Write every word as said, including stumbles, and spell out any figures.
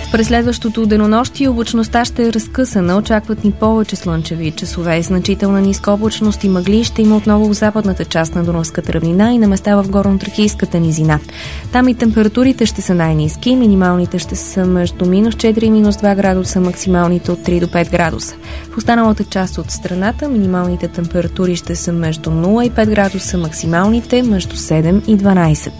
През следващото денонощие облачността ще е разкъсана, очакват ни повече слънчеви часове. Значителна ниска облачност и мъгли ще има отново в западната част на Дунавската равнина и на места в горно-тракийската низина. Там и температурите ще са най-ниски, минималните ще са между минус четири и минус два градуса, максималните от три до пет градуса. В останалата част от страната минималните температури ще са между нула и пет градуса, максималните между седем и дванайсет.